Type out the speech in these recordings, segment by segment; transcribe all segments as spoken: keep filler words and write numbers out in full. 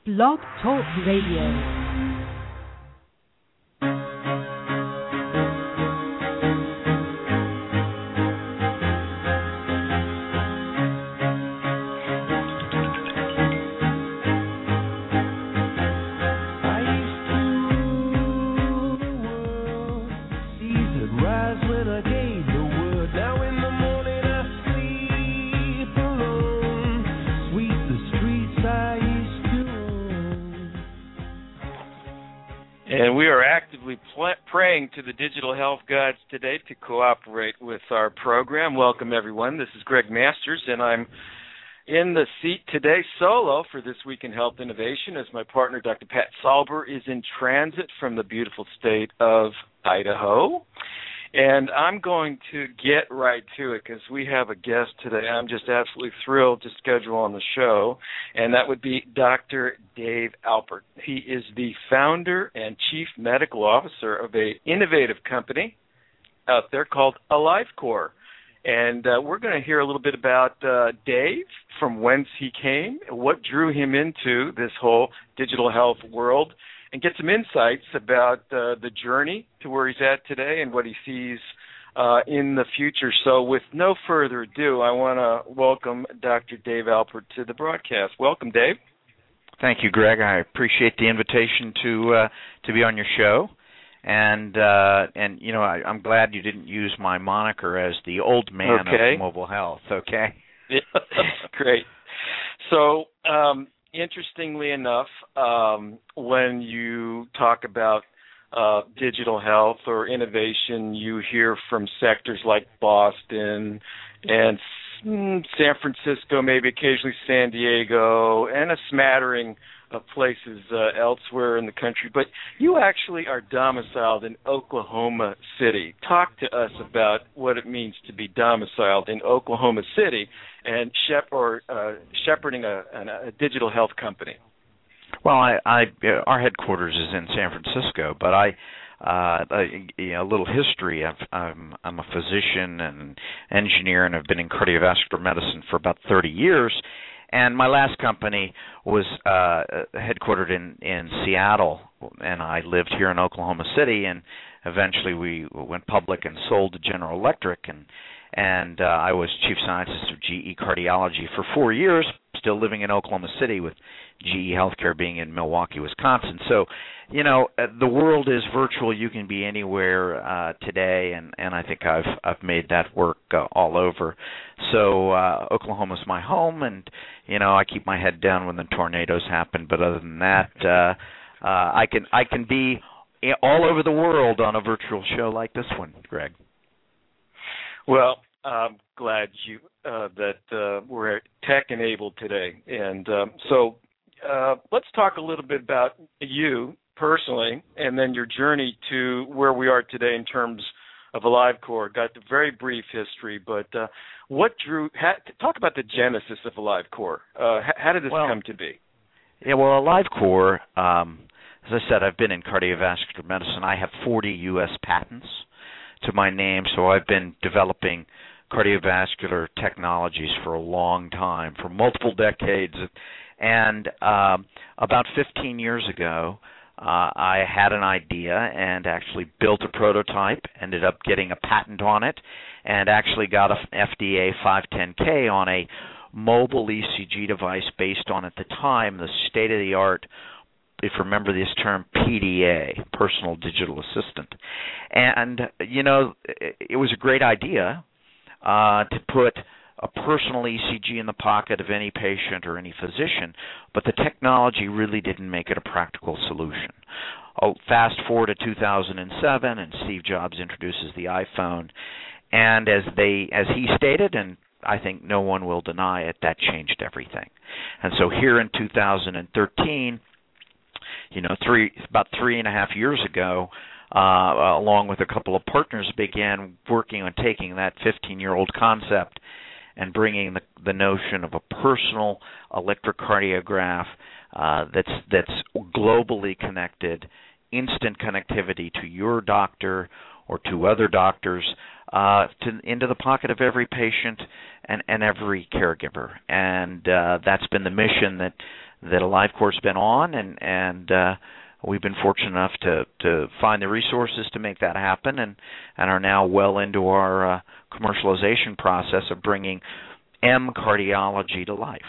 Blog Talk Radio. And we are actively pl- praying to the digital health gods today to cooperate with our program. Welcome, everyone. This is Greg Masters, and I'm in the seat today solo for This Week in Health Innovation as my partner, Doctor Pat Salber, is in transit from the beautiful state of Idaho. And I'm going to get right to it because we have a guest today I'm just absolutely thrilled to schedule on the show, and that would be Doctor Dave Alpert. He is the founder and chief medical officer of an innovative company out there called AliveCor. And uh, we're going to hear a little bit about uh, Dave, from whence he came, what drew him into this whole digital health world, and get some insights about uh, the journey to where he's at today and what he sees uh, in the future. So with no further ado, I want to welcome Doctor Dave Alpert to the broadcast. Welcome, Dave. Thank you, Greg. I appreciate the invitation to uh, to be on your show. And, uh, and you know, I, I'm glad you didn't use my moniker as the old man okay. of mobile health, okay? Yeah, great. So, um, interestingly enough, um, when you talk about uh, digital health or innovation, you hear from sectors like Boston and San Francisco, maybe occasionally San Diego, and a smattering of places uh, elsewhere in the country. But you actually are domiciled in Oklahoma City. Talk to us about what it means to be domiciled in Oklahoma City and shep- or, uh, shepherding a, a, a digital health company. Well, I, I, our headquarters is in San Francisco, but I, uh, a, you know, a little history. I've, I'm, I'm a physician and engineer, and I've been in cardiovascular medicine for about thirty years. And my last company was uh, headquartered in, in Seattle, and I lived here in Oklahoma City, and eventually we went public and sold to General Electric, and and uh, I was chief scientist of G E Cardiology for four years, still living in Oklahoma City with G E Healthcare being in Milwaukee, Wisconsin. So, you know, the world is virtual. You can be anywhere uh, today, and, and I think I've I've made that work uh, all over. So uh, Oklahoma's my home, and, you know, I keep my head down when the tornadoes happen. But other than that, uh, uh, I can I can be all over the world on a virtual show like this one, Greg. Well, I'm glad you uh, that uh, we're tech-enabled today. And um, so uh, let's talk a little bit about you personally and then your journey to where we are today in terms of AliveCor. Got the very brief history, but uh, what drew – talk about the genesis of AliveCor. Uh, how did this well, come to be? Yeah, well, AliveCor, um, as I said, I've been in cardiovascular medicine. I have forty U S patents to my name, so I've been developing cardiovascular technologies for a long time, for multiple decades. And um, about fifteen years ago, uh, I had an idea and actually built a prototype, ended up getting a patent on it, and actually got an F D A five ten K on a mobile E C G device based on, at the time, the state-of-the-art, if you remember this term, P D A, Personal Digital Assistant. And, you know, it was a great idea uh, to put a personal E C G in the pocket of any patient or any physician, but the technology really didn't make it a practical solution. Oh, fast forward to two thousand seven, and Steve Jobs introduces the iPhone, and as they, as he stated, and I think no one will deny it, that changed everything. And so here in two thousand thirteen, you know, three about three and a half years ago, uh, along with a couple of partners, began working on taking that fifteen-year-old concept and bringing the, the notion of a personal electrocardiograph uh, that's that's globally connected, instant connectivity to your doctor or to other doctors, uh, to, into the pocket of every patient and, and every caregiver. And uh, that's been the mission that that AliveCore's been on, and and uh, we've been fortunate enough to to find the resources to make that happen, and and are now well into our uh, commercialization process of bringing M Cardiology to life.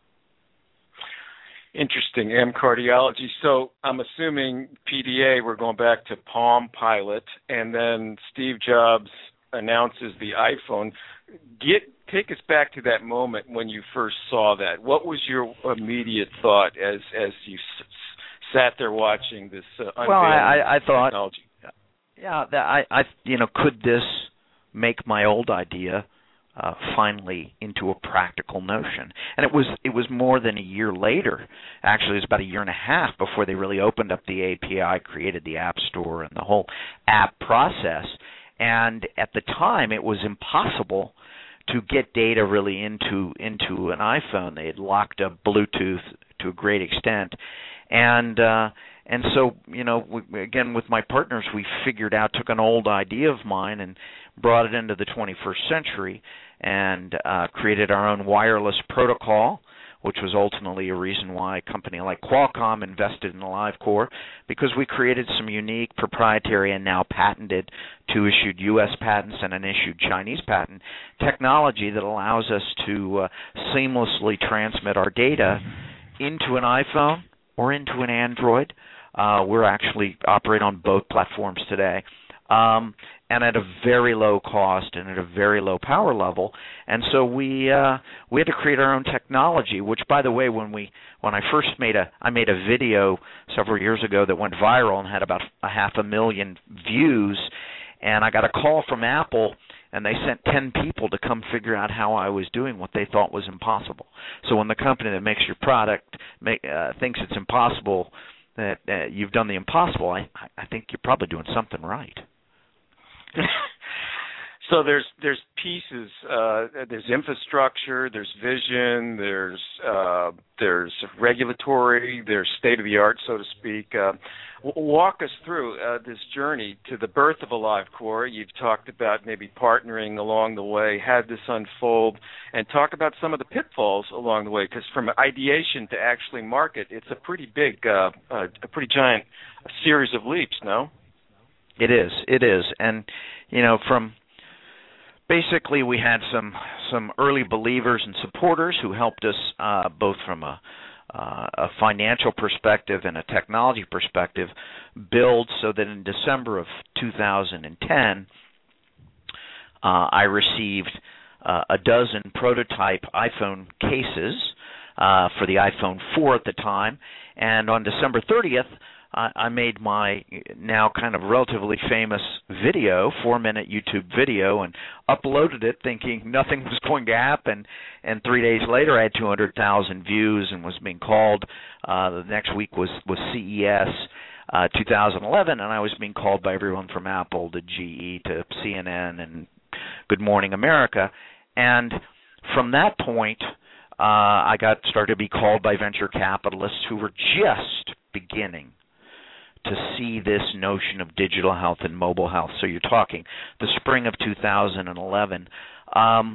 Interesting, M Cardiology. So I'm assuming P D A, we're going back to Palm Pilot, and then Steve Jobs announces the iPhone. Get take us back to that moment when you first saw that. What was your immediate thought as as you s- sat there watching this uh, unveiling well, I, I thought, technology? Yeah, that I, I, you know, could this make my old idea uh, finally into a practical notion? And it was, it was more than a year later. Actually, it was about a year and a half before they really opened up the A P I, created the App Store, and the whole app process. And at the time, it was impossible to get data really into into an iPhone. They had locked up Bluetooth to a great extent, and uh, and so you know, we, again with my partners, we figured out, took an old idea of mine and brought it into the twenty-first century, and uh, created our own wireless protocol, which was ultimately a reason why a company like Qualcomm invested in AliveCore, because we created some unique proprietary and now patented two-issued U S patents and an issued Chinese patent technology that allows us to uh, seamlessly transmit our data into an iPhone or into an Android. Uh, we're actually operate on both platforms today. Um, and at a very low cost and at a very low power level, and so we uh, we had to create our own technology. Which, by the way, when we when I first made a I made a video several years ago that went viral and had about a half a million views, and I got a call from Apple, and they sent ten people to come figure out how I was doing what they thought was impossible. So when the company that makes your product make, uh, thinks it's impossible, that uh, you've done the impossible, I I think you're probably doing something right. So there's there's pieces, uh, there's infrastructure, there's vision, there's uh, there's regulatory, there's state of the art, so to speak. Uh, walk us through uh, this journey to the birth of AliveCore. You've talked about maybe partnering along the way, had this unfold, and talk about some of the pitfalls along the way. Because from ideation to actually market, it's a pretty big, uh, uh, a pretty giant series of leaps. No. It is. It is. And, you know, from basically we had some some early believers and supporters who helped us uh, both from a, uh, a financial perspective and a technology perspective build so that in December of two thousand ten, uh, I received uh, a dozen prototype iPhone cases uh, for the iPhone four at the time. And on December thirtieth, I made my now kind of relatively famous video, four-minute YouTube video, and uploaded it thinking nothing was going to happen. And three days later, I had two hundred thousand views and was being called. Uh, the next week was, was C E S uh, two thousand eleven, and I was being called by everyone from Apple to G E to C N N and Good Morning America. And from that point, uh, I got started to be called by venture capitalists who were just beginning to see this notion of digital health and mobile health. So you're talking the spring of two thousand eleven. Um,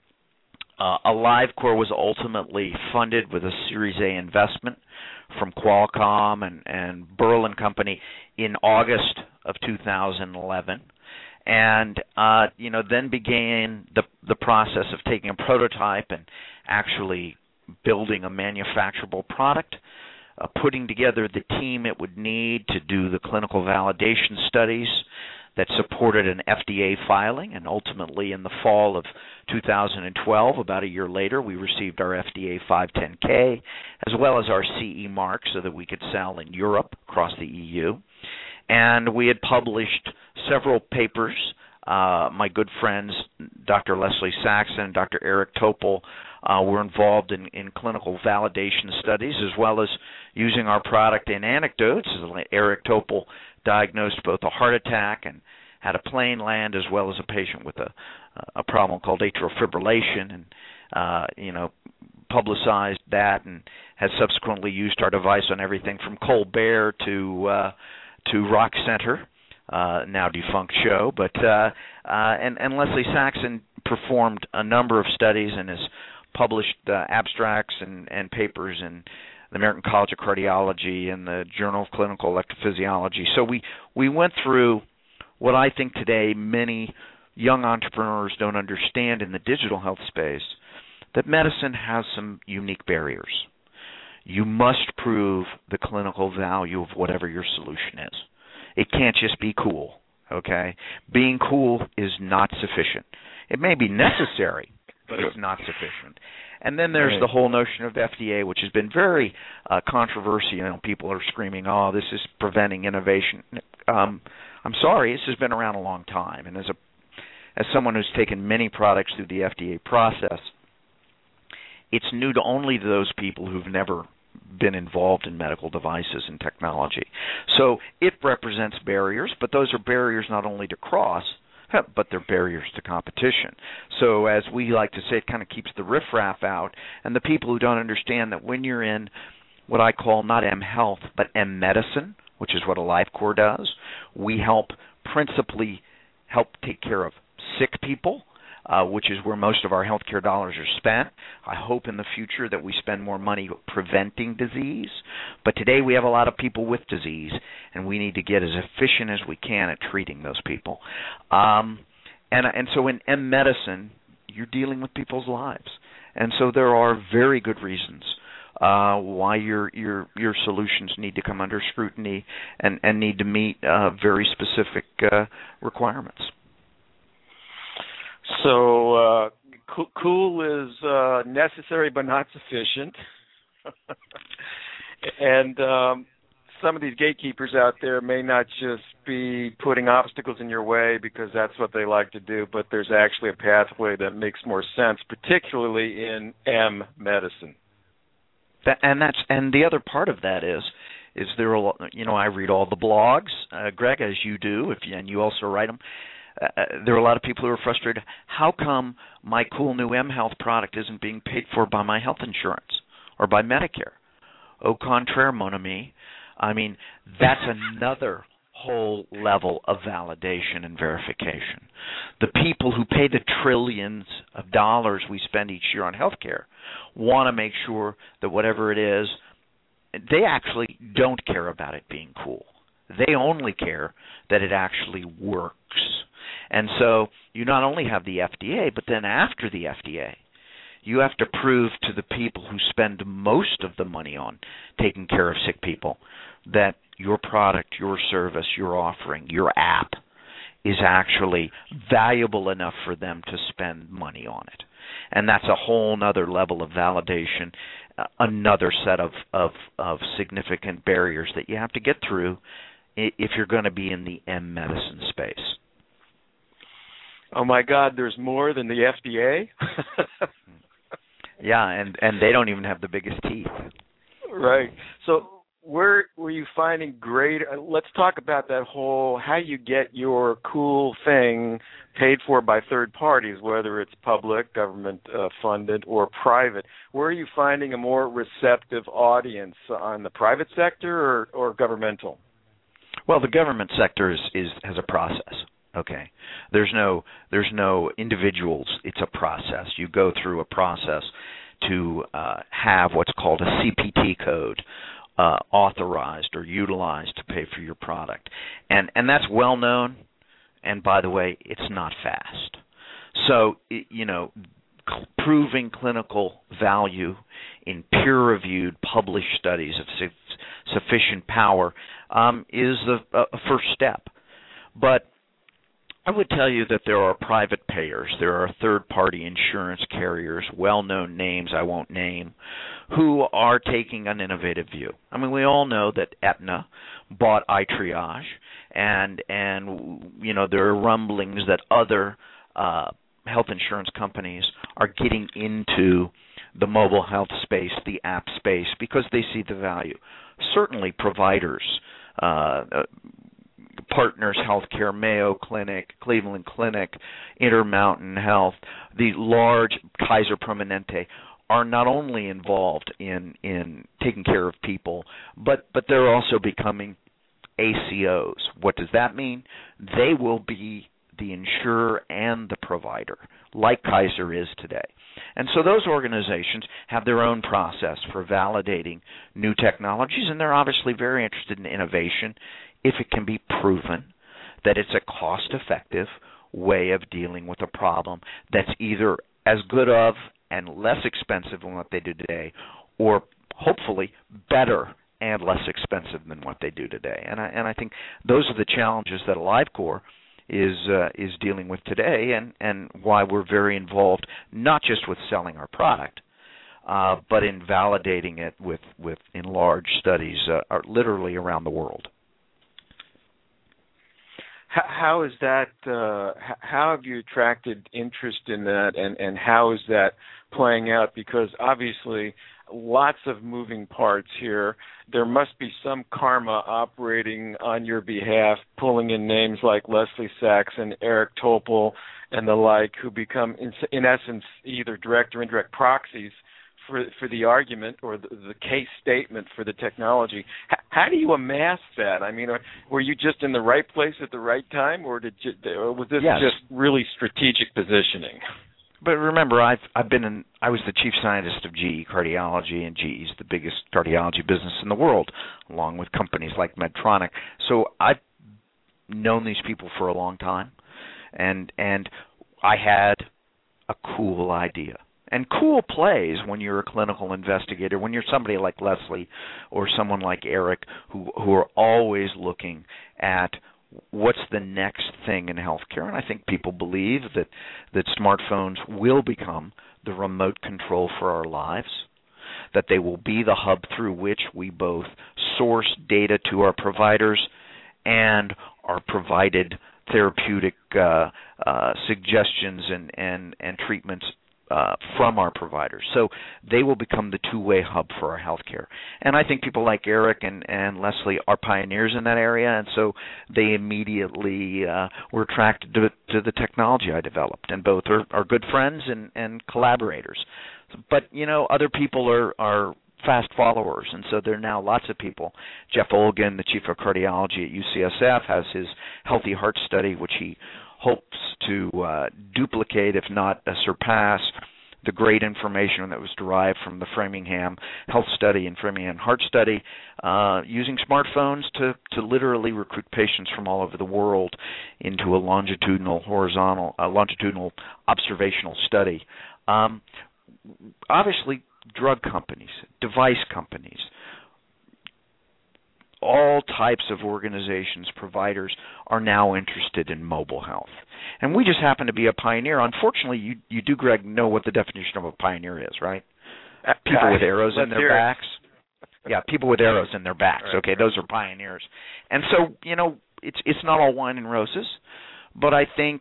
uh, AliveCore was ultimately funded with a Series A investment from Qualcomm and, and Burl and Company in August of two thousand eleven. And, uh, you know, then began the, the process of taking a prototype and actually building a manufacturable product, Uh, putting together the team it would need to do the clinical validation studies that supported an F D A filing, and ultimately in the fall of two thousand twelve, about a year later, we received our F D A five ten K as well as our C E mark so that we could sell in Europe across the E U. And we had published several papers. Uh, my good friends, Doctor Leslie Saxon and Doctor Eric Topol, uh, were involved in, in clinical validation studies, as well as using our product in anecdotes. Eric Topol diagnosed both a heart attack and had a plane land, as well as a patient with a, a problem called atrial fibrillation, and uh, you know, publicized that, and has subsequently used our device on everything from Colbert to uh, to Rock Center. Uh, now defunct show, but uh, uh, and, and Leslie Saxon performed a number of studies and has published uh, abstracts and, and papers in the American College of Cardiology and the Journal of Clinical Electrophysiology. So we, we went through what I think today many young entrepreneurs don't understand in the digital health space, that medicine has some unique barriers. You must prove the clinical value of whatever your solution is. It can't just be cool, okay? Being cool is not sufficient. It may be necessary, but it's not sufficient. And then there's the whole notion of F D A, which has been very uh, controversial. You know, people are screaming, "Oh, this is preventing innovation." Um, I'm sorry, this has been around a long time. And as a as someone who's taken many products through the F D A process, it's new to only those people who've never been involved in medical devices and technology. So it represents barriers, but those are barriers not only to cross, but they're barriers to competition. So as we like to say, it kind of keeps the riffraff out, and the people who don't understand that when you're in what I call not M Health, but M Medicine, which is what AliveCor does, we help principally help take care of sick people, uh, which is where most of our healthcare dollars are spent. I hope in the future that we spend more money preventing disease, but today we have a lot of people with disease, and we need to get as efficient as we can at treating those people. Um, and and so in M Medicine, you're dealing with people's lives, and so there are very good reasons uh, why your your your solutions need to come under scrutiny and, and need to meet uh, very specific uh, requirements. So uh, co- cool is uh, necessary but not sufficient. And um, some of these gatekeepers out there may not just be putting obstacles in your way because that's what they like to do, but there's actually a pathway that makes more sense, particularly in M Medicine. That, and that's and the other part of that is is there a lot, you know, I read all the blogs, uh, Greg, as you do, if you, and you also write them. Uh, there are a lot of people who are frustrated. How come my cool new M Health product isn't being paid for by my health insurance or by Medicare? Au contraire, mon ami. I mean, that's another whole level of validation and verification. The people who pay the trillions of dollars we spend each year on healthcare want to make sure that whatever it is, they actually don't care about it being cool. They only care that it actually works. And so you not only have the F D A, but then after the F D A, you have to prove to the people who spend most of the money on taking care of sick people that your product, your service, your offering, your app is actually valuable enough for them to spend money on it. And that's a whole other level of validation, uh, another set of, of, of significant barriers that you have to get through if you're going to be in the M Medicine space. Oh, my God, there's more than the F D A? Yeah, and, and they don't even have the biggest teeth. Right. So where were you finding great uh, – let's talk about that whole how you get your cool thing paid for by third parties, whether it's public, government-funded, uh, or private. Where are you finding a more receptive audience, on the private sector or, or governmental? Well, the government sector is, is has a process. Okay, there's no there's no individuals. It's a process. You go through a process to uh, have what's called a C P T code uh, authorized or utilized to pay for your product, and and that's well known. And by the way, it's not fast. So you know, proving clinical value in peer-reviewed, published studies of su- sufficient power um, is the uh, first step, but I would tell you that there are private payers, there are third-party insurance carriers, well-known names I won't name, who are taking an innovative view. I mean, we all know that Aetna bought iTriage, and and you know there are rumblings that other uh, health insurance companies are getting into the mobile health space, the app space, because they see the value. Certainly, providers. Uh, Partners Healthcare, Mayo Clinic, Cleveland Clinic, Intermountain Health, the large Kaiser Permanente are not only involved in, in taking care of people, but, but they're also becoming A C Os. What does that mean? They will be the insurer and the provider, like Kaiser is today. And so those organizations have their own process for validating new technologies, and they're obviously very interested in innovation if it can be proven that it's a cost-effective way of dealing with a problem that's either as good of and less expensive than what they do today, or hopefully better and less expensive than what they do today. And I, and I think those are the challenges that AliveCor is uh, is dealing with today, and, and why we're very involved, not just with selling our product, uh, but in validating it with, with in large studies uh, literally around the world. How is that? Uh, how have you attracted interest in that, and, and how is that playing out? Because obviously, lots of moving parts here. There must be some karma operating on your behalf, pulling in names like Leslie Sachs and Eric Topol and the like, who become, in, in essence, either direct or indirect proxies for for the argument or the, the case statement for the technology. H- how do you amass that? I mean, were you just in the right place at the right time, or did you, or was this yes. just really strategic positioning? But remember, I've I've been in. I was the chief scientist of G E Cardiology, and G E is the biggest cardiology business in the world, along with companies like Medtronic. So I've known these people for a long time, and and I had a cool idea. And cool plays when you're a clinical investigator, when you're somebody like Leslie or someone like Eric, who who are always looking at what's the next thing in healthcare. And I think people believe that, that smartphones will become the remote control for our lives, that they will be the hub through which we both source data to our providers and are provided therapeutic uh, uh, suggestions and, and, and treatments Uh, from our providers. So they will become the two-way hub for our healthcare. And I think people like Eric and, and Leslie are pioneers in that area, and so they immediately uh, were attracted to, to the technology I developed, and both are, are good friends and, and collaborators. But, you know, other people are, are fast followers, and so there are now lots of people. Jeff Olgan, the chief of cardiology at U C S F, has his Healthy Heart Study, which he hopes to uh, duplicate, if not uh, surpass, the great information that was derived from the Framingham Health Study and Framingham Heart Study, uh, using smartphones to, to literally recruit patients from all over the world into a longitudinal, horizontal, uh, longitudinal observational study. Um, obviously, drug companies, device companies, all types of organizations, providers, are now interested in mobile health. And we just happen to be a pioneer. Unfortunately, you, you do, Greg, know what the definition of a pioneer is, right? People with arrows in their backs. Yeah, people with arrows in their backs. Okay, those are pioneers. And so, you know, it's it's not all wine and roses, but I think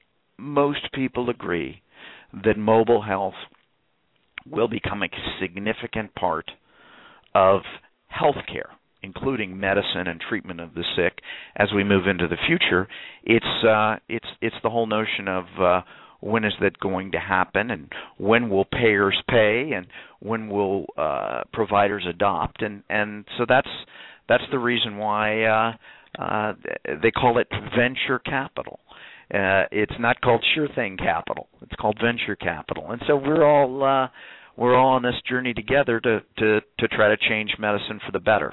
most people agree that mobile health will become a significant part of healthcare, including medicine and treatment of the sick, as we move into the future. It's uh, it's it's the whole notion of uh, when is that going to happen, and when will payers pay, and when will uh, providers adopt, and and so that's that's the reason why uh, uh, they call it venture capital. Uh, it's not called sure thing capital. It's called venture capital, and so we're all uh, we're all on this journey together to to to try to change medicine for the better.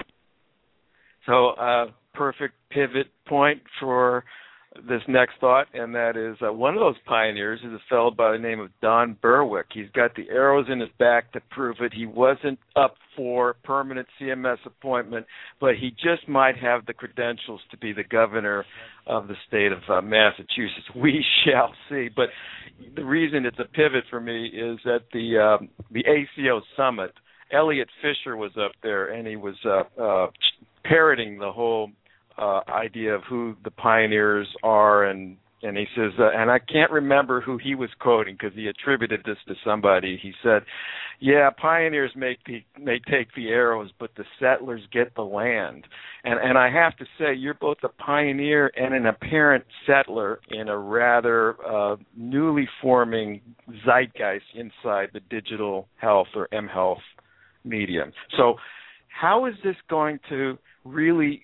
So, uh, perfect pivot point for this next thought, and that is uh, one of those pioneers is a fellow by the name of Don Berwick. He's got the arrows in his back to prove it. He wasn't up for permanent C M S appointment, but he just might have the credentials to be the governor of the state of uh, Massachusetts. We shall see. But the reason it's a pivot for me is that the um, the A C O summit, Elliot Fisher was up there, and he was uh, uh, parroting the whole uh, idea of who the pioneers are, and and he says, uh, and I can't remember who he was quoting because he attributed this to somebody. He said, "Yeah, pioneers may may take the arrows, but the settlers get the land." And and I have to say, you're both a pioneer and an apparent settler in a rather uh, newly forming zeitgeist inside the digital health or mHealth medium. So how is this going to really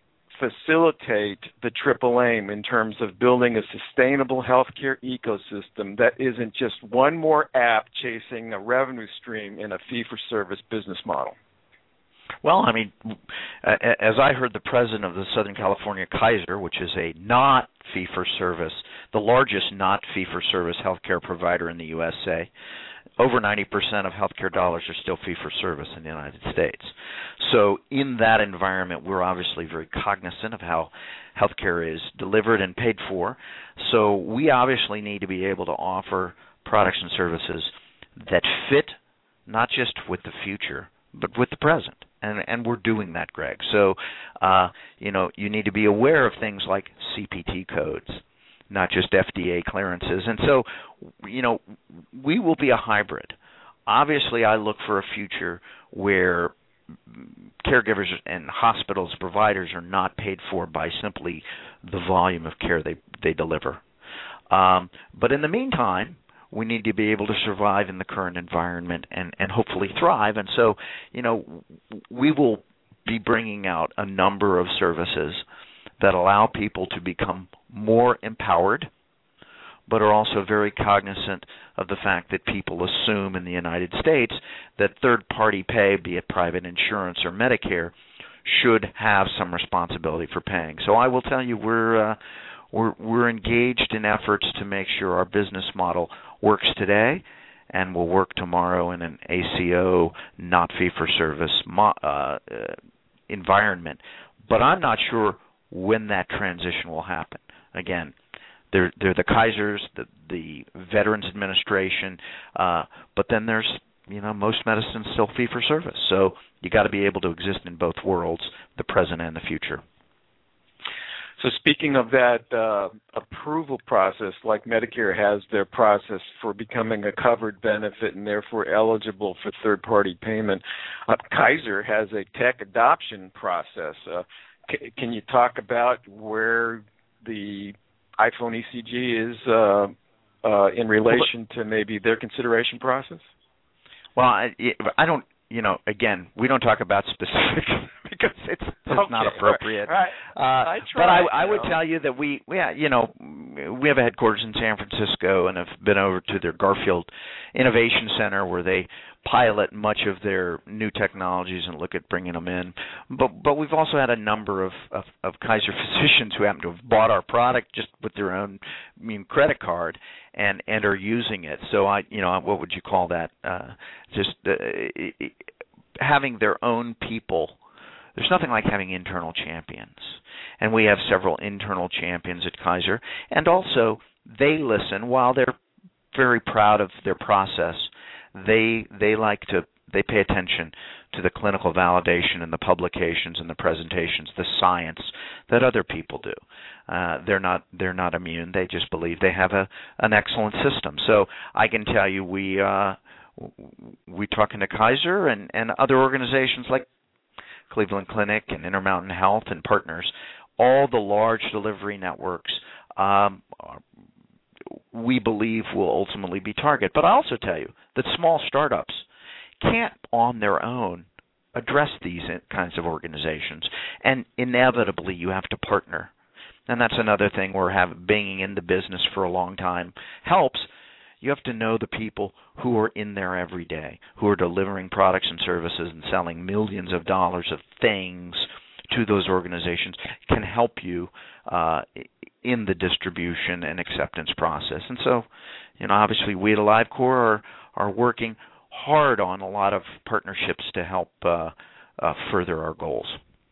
facilitate the triple aim in terms of building a sustainable healthcare ecosystem that isn't just one more app chasing a revenue stream in a fee-for-service business model? Well, I mean, as I heard the president of the Southern California Kaiser, which is a not fee-for-service, the largest not fee-for-service healthcare provider in the U S, say, over ninety percent of healthcare dollars are still fee-for-service in the United States. So in that environment, we're obviously very cognizant of how healthcare is delivered and paid for. So we obviously need to be able to offer products and services that fit not just with the future, but with the present. And, and we're doing that, Greg. So, uh, you know, you need to be aware of things like C P T codes, not just F D A clearances. And so, you know, we will be a hybrid. Obviously, I look for a future where caregivers and hospitals, providers are not paid for by simply the volume of care they, they deliver. Um, but in the meantime, we need to be able to survive in the current environment and, and hopefully thrive. And so, you know, we will be bringing out a number of services that allow people to become more empowered, but are also very cognizant of the fact that people assume in the United States that third-party pay, be it private insurance or Medicare, should have some responsibility for paying. So I will tell you, we're uh, we're we're engaged in efforts to make sure our business model works today and will work tomorrow in an A C O, not fee-for-service mo- uh, uh, environment. But I'm not sure when that transition will happen. Again, they're, they're the Kaisers, the, the Veterans Administration, uh, but then there's, you know, most medicine's still fee-for-service. So you got to be able to exist in both worlds, the present and the future. So speaking of that uh, approval process, like Medicare has their process for becoming a covered benefit and therefore eligible for third-party payment, uh, Kaiser has a tech adoption process. Uh, c- can you talk about where the iPhone E C G is uh, uh, in relation to maybe their consideration process? Well, I, I don't, you know, again, we don't talk about specific because it's, it's okay, not appropriate. Right, right. Uh, I but I, tried, I would know. tell you that we, we, you know, we have a headquarters in San Francisco and have been over to their Garfield Innovation Center where they pilot much of their new technologies and look at bringing them in. But but we've also had a number of, of, of Kaiser physicians who happen to have bought our product just with their own I mean, credit card and, and are using it. So I, you know, what would you call that? Uh, just uh, having their own people. There's nothing like having internal champions. And we have several internal champions at Kaiser. And also, they listen while they're very proud of their process. They they like to, they pay attention to the clinical validation and the publications and the presentations, the science that other people do. Uh, they're not they're not immune. They just believe they have a an excellent system. So I can tell you we uh, we talking to Kaiser and, and other organizations like Cleveland Clinic and Intermountain Health and partners, all the large delivery networks um, we believe will ultimately be target. But I also tell you that small startups can't on their own address these kinds of organizations, and inevitably you have to partner. And that's another thing where have, being in the business for a long time helps. You have to know the people who are in there every day, who are delivering products and services and selling millions of dollars of things to those organizations, can help you uh, in the distribution and acceptance process. And so, you know, obviously we at AliveCor are, are working hard on a lot of partnerships to help uh, uh, further our goals.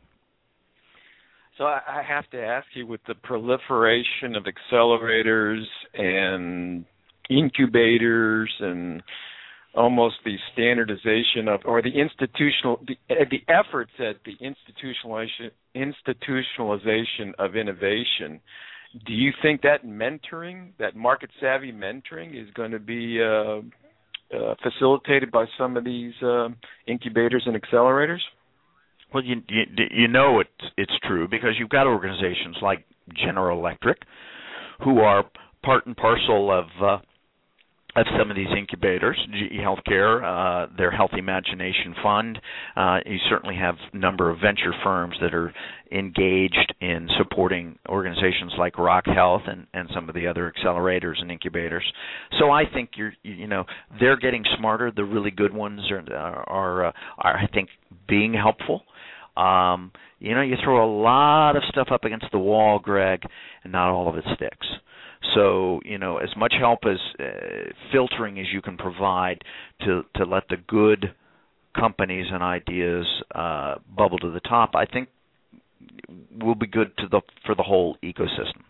So I have to ask you, with the proliferation of accelerators and incubators and almost the standardization of, or the institutional, the, the efforts at the institutionalization, institutionalization of innovation, do you think that mentoring, that market-savvy mentoring is going to be uh, uh, facilitated by some of these uh, incubators and accelerators? Well, you, you you know it's it's true because you've got organizations like General Electric who are part and parcel of uh, of some of these incubators, G E Healthcare, uh, their Health Imagination Fund. Uh, you certainly have a number of venture firms that are engaged in supporting organizations like Rock Health and, and some of the other accelerators and incubators. So I think you're, you know, they're getting smarter. The really good ones are, are, uh, are I think, being helpful. Um, you know, you throw a lot of stuff up against the wall, Greg, and not all of it sticks. So, you know, as much help as uh, filtering as you can provide to, to let the good companies and ideas uh, bubble to the top, I think will be good to the for the whole ecosystem.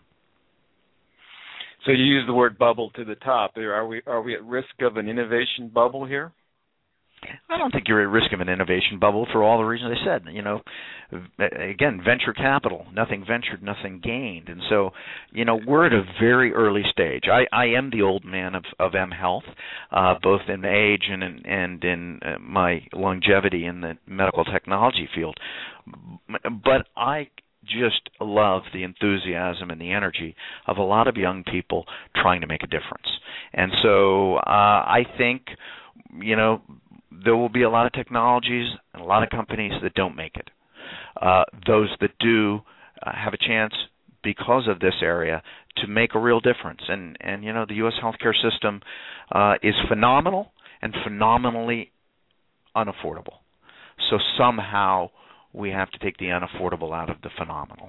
So you use the word bubble to the top. Are we are we at risk of an innovation bubble here? I don't think you're at risk of an innovation bubble for all the reasons I said. You know, again, venture capital, nothing ventured, nothing gained. And so, you know, we're at a very early stage. I, I am the old man of, of M Health, uh, both in age and in, and in uh, my longevity in the medical technology field. But I just love the enthusiasm and the energy of a lot of young people trying to make a difference. And so uh, I think, you know, there will be a lot of technologies and a lot of companies that don't make it. Uh, those that do uh, have a chance, because of this area, to make a real difference. And, and you know, the U S healthcare system uh, is phenomenal and phenomenally unaffordable. So somehow we have to take the unaffordable out of the phenomenal.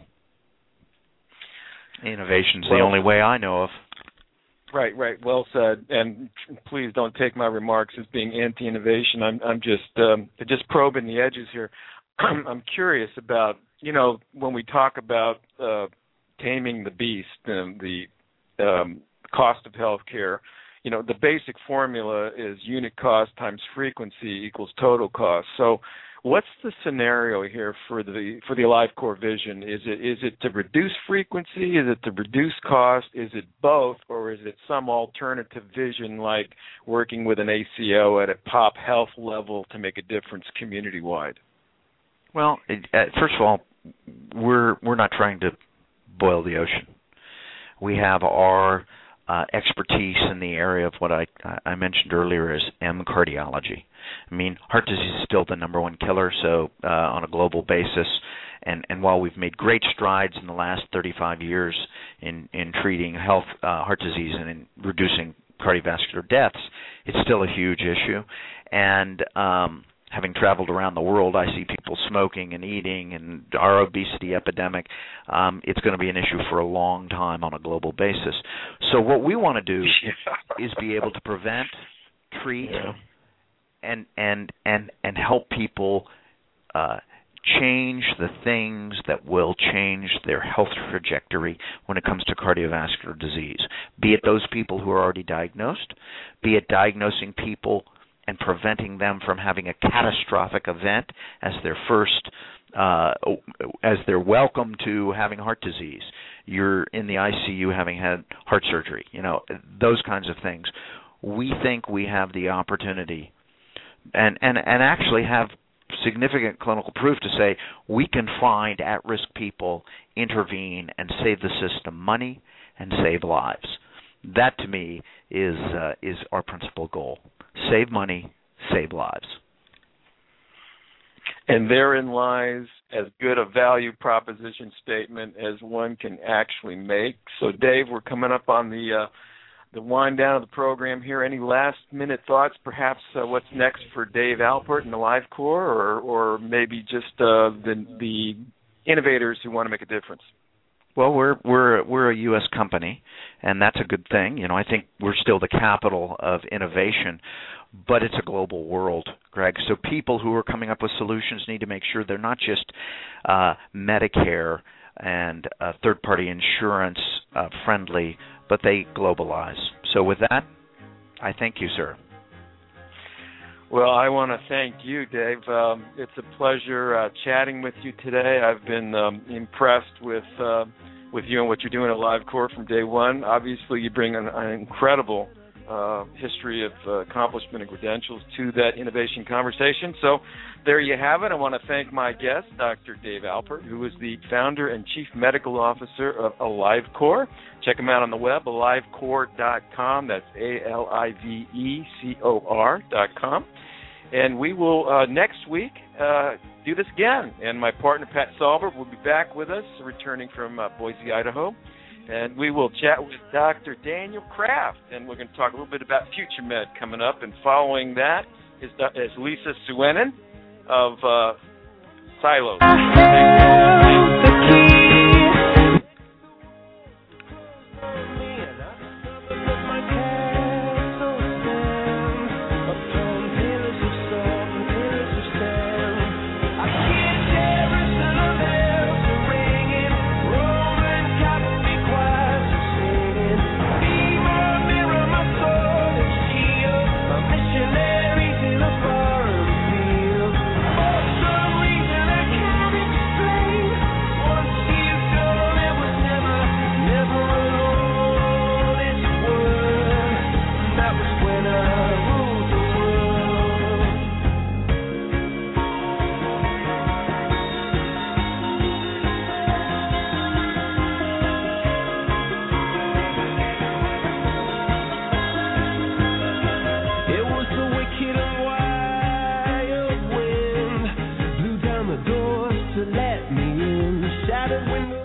Innovation is well, the only way I know of. Right, right. Well said. And please don't take my remarks as being anti-innovation. I'm, I'm just, um, just probing the edges here. I'm curious about, you know, when we talk about uh, taming the beast and the um, cost of healthcare, you know, the basic formula is unit cost times frequency equals total cost. So, what's the scenario here for the for the AliveCor vision? Is it is it to reduce frequency? Is it to reduce cost? Is it both, or is it some alternative vision like working with an A C O at a pop health level to make a difference community wide? Well, it, uh, first of all, we're we're not trying to boil the ocean. We have our uh, expertise in the area of what I I mentioned earlier as M cardiology. I mean, heart disease is still the number one killer, so uh, on a global basis, and, and while we've made great strides in the last thirty-five years in, in treating health uh, heart disease and in reducing cardiovascular deaths, it's still a huge issue. And um, having traveled around the world, I see people smoking and eating and our obesity epidemic. Um, it's going to be an issue for a long time on a global basis. So what we want to do is be able to prevent, treat, yeah. and and and and help people uh, change the things that will change their health trajectory when it comes to cardiovascular disease, be it those people who are already diagnosed, be it diagnosing people and preventing them from having a catastrophic event as their first, uh, as they're welcome to having heart disease. You're in the I C U having had heart surgery, you know, those kinds of things. We think we have the opportunity and, and, and actually have significant clinical proof to say we can find at-risk people, intervene, and save the system money and save lives. That, to me, is uh, is our principal goal. Save money, save lives. And therein lies as good a value proposition statement as one can actually make. So, Dave, we're coming up on the uh, the wind down of the program here. Any last-minute thoughts, perhaps uh, what's next for Dave Alpert and AliveCor, or, or maybe just uh, the, the innovators who want to make a difference? Well, we're we're we're a U S company, and that's a good thing. You know, I think we're still the capital of innovation, but it's a global world, Greg. So people who are coming up with solutions need to make sure they're not just uh, Medicare and uh, third-party insurance uh, friendly, but they globalize. So with that, I thank you, sir. Well, I want to thank you, Dave. Um, it's a pleasure uh, chatting with you today. I've been um, impressed with uh, with you and what you're doing at AliveCor from day one. Obviously, you bring an, an incredible uh, history of uh, accomplishment and credentials to that innovation conversation. So there you have it. I want to thank my guest, Doctor Dave Alpert, who is the founder and chief medical officer of AliveCor. Check him out on the web, alive core dot com. That's A L I V E C O R dot com. And we will, uh, next week, uh, do this again. And my partner, Pat Salber, will be back with us, returning from uh, Boise, Idaho. And we will chat with Doctor Daniel Kraft, and we're going to talk a little bit about Future Med coming up. And following that is, is Lisa Suennen of uh, Silos. Shattered windows.